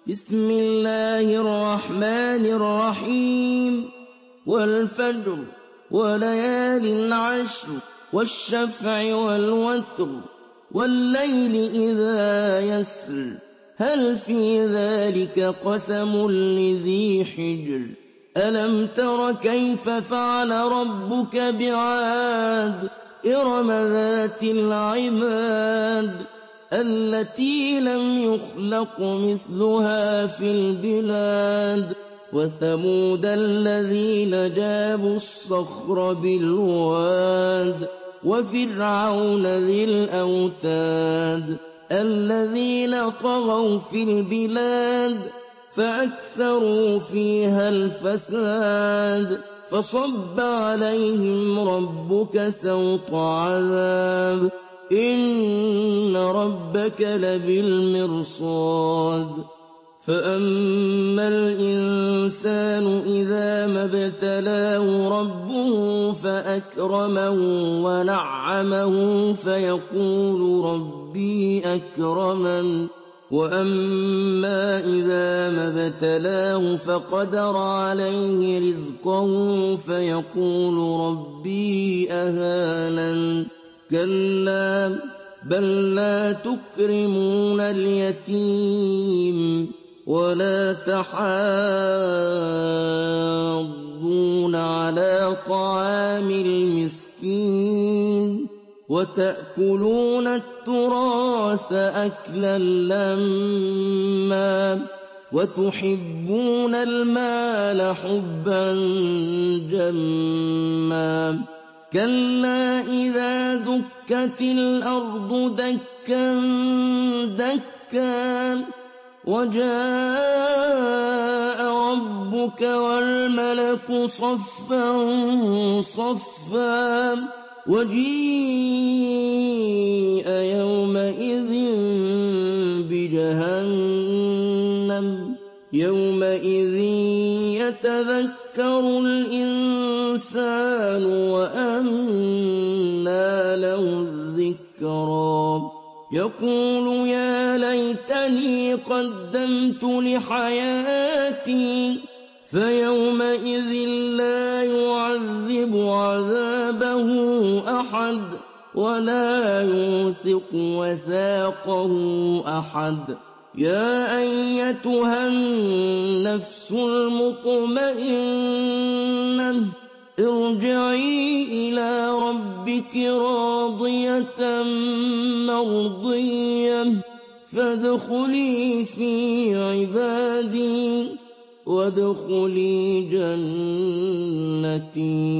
بسم الله الرحمن الرحيم والفجر وليال عشر والشفع والوتر والليل إذا يسر هل في ذلك قسم لذي حجر ألم تر كيف فعل ربك بعاد إرم ذات العماد التي لم يخلق مثلها في البلاد وثمود الذين جابوا الصخر بالواد وفرعون ذي الأوتاد الذين طغوا في البلاد فأكثروا فيها الفساد فصب عليهم ربك سوط عذاب إن ربك لبالمرصاد فأما الإنسان إذا ما ابتلاه ربه فأكرمه ونعمه فيقول ربي أكرمن وأما إذا ما ابتلاه فقدر عليه رزقه فيقول ربي أهانن كلا بل لا تكرمون اليتيم ولا تحاضون على طعام المسكين وتأكلون التراث أكلا لما وتحبون المال حبا جما كلا إذا دكت الأرض دكا دكا وجاء ربك والملك صفا صفا وجيء يومئذ بجهنم يومئذ يتذكر الإنسان وأنى له الذكرى يقول يا ليتني قدمت لحياتي فيومئذ لا يعذب عذابه أحد ولا يوثق وثاقه أحد يا أيتها النفس المطمئنة ارجعي إلى ربك راضية مرضية فادخلي في عبادي وادخلي جنتي